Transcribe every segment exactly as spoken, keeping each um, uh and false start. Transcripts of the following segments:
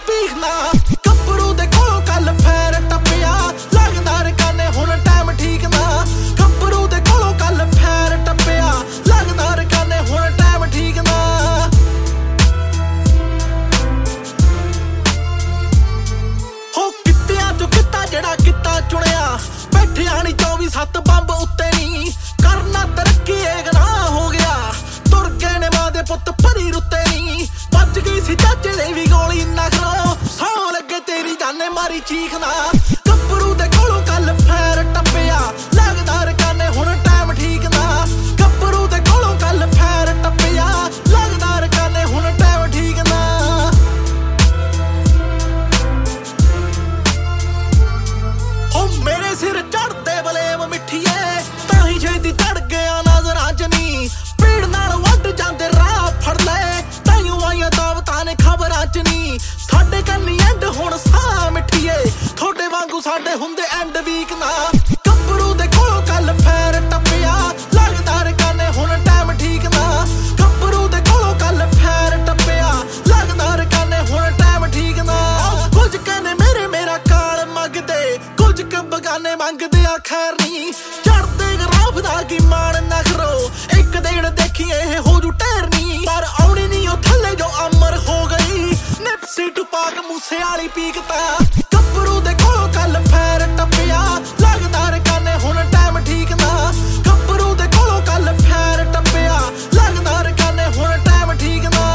ਭੀਖਣਾ ਗੱਭਰੂ ਦੇ ਕੋਲੋਂ ਕੱਲ ਫੈਰ ਟੱਪਿਆ ਲੱਗਦਾ ਰਕਾਨੇ ਹੁਣ ਟਾਈਮ ਠੀਕ ਨਾ ਗੱਭਰੂ ਦੇ ਕੋਲੋਂ ਕੱਲ ਫੈਰ ਟੱਪਿਆ ਲੱਗਦਾ ਰਕਾਨੇ ਹੁਣ ਟਾਈਮ ਠੀਕ ਨਾ ਹੋ ਕਿੱਤਿਆਂ ਚੋਂ ਕਿੱਤਾ ਜਿਹੜਾ ਕਿੱਤਾ ਚੁਣਿਆ ਬੈਠਿਆ ਨੀ ਚੌਵੀ ਸੱਤ ਬੰਬ ਉੱਤੇ ਨੀ ਕਰਨਾ ਤਰੱਕੀ ਇਹ ਗੁਨਾਹ ਹੋ ਗਿਆ ਤੁਰ ਗਏ ਨੇ ਮਾਂ ਦੇ ਪੁੱਤ ਭਰੀ ਰੁੱਤੇ ਨੀ ਵੱਜ ਗਈ ਸੀ ਚਾਚੇ ਦੇ ਵੀ ਗੋਲੀ ਨਾ ਖਰੋ ਸੌ ਲੱਗੇ ਤੇਰੀ ਜਾਨੇ ਮਾਰੀ ਚੀਖ ਨਾ ਗੱਭਰੂ ਦੇ ਕੋਲੋਂ ਕੱਲ ਫੈਰ ਟੱਪਿਆ ਲੱਗਦਾ ਰਕਾਨੇ ਹੁਣ ਟਾਈਮ ਠੀਕ ਨਾ ਗੱਭਰੂ ਦੇ ਕੋਲੋਂ ਕੱਲ ਫੈਰ ਟੱਪਿਆ ਲੱਗਦਾ ਰਕਾਨੇ ਹੁਣ ਟਾਈਮ ਠੀਕ ਨਾ ਹੋ ਮੇਰੇ ਸਿਰ ਚੜਦੇ ਬਲੇਮ ਮਿੱਠੀਏ ਤਾਂ ਹੀ ਛੇਤੀ ਚੜ ਗਿਆ ਨਜ਼ਰਾਂ ਚ ਨੀ ਪੀੜ ਨਾਲ ਵੱਢ ਜਾਂਦੇ ਰਾਹ ਫੜ ਲੈ ਤਾਈਓ ਆਈਆਂ ਦਾਵਤਾਂ ਨੇ ਖਬਰਾਂ ਚ ਨੀ ਸਾਡੇ ਕੰਨੀ ਐਂਡ ਹੁਣ ਸਾਹ ਮਿੱਠੀਏ ਥੋੜੇ ਵਾਂਗੂ ਸਾਡੇ ਹੁੰਦੇ ਐਂਡ ਵੀਕ ਨਾ ਗੱਭਰੂ ਦੇ ਕੋਲੋਂ ਕੱਲ ਫੈਰ ਟੱਪਿਆ ਲੱਗਦਾ ਰਕਾਨੇ ਹੁਣ ਟਾਈਮ ਠੀਕ ਨਾ ਗੱਭਰੂ ਦੇ ਕੋਲੋਂ ਕੱਲ ਫੈਰ ਟੱਪਿਆ ਲੱਗਦਾ ਰਕਾਨੇ ਹੁਣ ਟਾਈਮ ਠੀਕ ਨਾ ਕੁਝ ਕਹਿੰਦੇ ਮੇਰੇ ਮੇਰਾ ਕਾਲ ਮੰਗਦੇ ਕੁਝ ਕ ਬਗਾਨੇ ਮੰਗਦੇ ਆ ਖੈਰ ਨੀ ਚੜਦੇ ਗਰਾਫ ਦਾ ਕੀ ਮਾਣ ਨਾ ਕਰੋ ਇੱਕ ਦਿਨ ਦੇਖੀ ਇਹ ਹੋ ਜੂ ਟਹਿਰ ਨੀ ਪਰ ਆਉਣੀ ਨੀ ਉਹ ਥੱਲੇ ਜੋ ਅਮਰ ਹੋ ਗਈ ਨਿਪਸੀ ਟੁਪਾਕ ਮੂਸੇ ਵਾਲੀ ਪੀਕਤਾ ਗੱਭਰੂ ਦੇ ਕੋਲੋਂ ਕੱਲ ਫੈਰ ਟੱਪਿਆ ਲੱਗਦਾ ਰਕਾਨੇ ਹੁਣ ਟਾਈਮ ਠੀਕ ਨਾ ਗੱਭਰੂ ਦੇ ਕੋਲੋਂ ਕੱਲ ਫੈਰ ਟੱਪਿਆ ਲੱਗਦਾ ਰਕਾਨੇ ਹੁਣ ਟਾਈਮ ਠੀਕ ਨਾ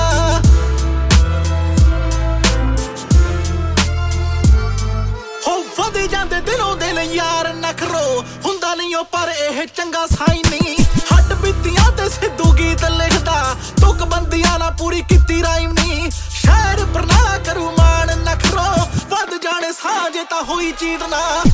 ਹੋ ਵਧੇ ਜਾਂਦੇ ਦਿਨੋਂ ਦਿਨ ਯਾਰ ਨਖਰੋ ਹੁੰਦਾ ਨਹੀਂ ਉਹ ਪਰ ਇਹ ਚੰਗਾ ਸਾਈ ਨਹੀਂ ਹੱਡ ਬੀਤੀਆਂ ਤੇ ਸਿੱਧੂ ਗੀਤ ਲਿਖਦਾ ਤੁਕ ਬੰਦੀਆਂ ਨਾਲ ਪੂਰੀ ਕੀਤੀ ਰਾਈਮ ਨਹੀਂ ਸ਼ਾਇਰ ਬਰਨਾਲਾ ਕਰੂ ਮਾਣ ਨਖਰੋ ਵੱਧ ਜਾਣੇ ਸਾਂਝੇ ਤਾਂ ਹੋਈ ਚੀਤ ਨਾ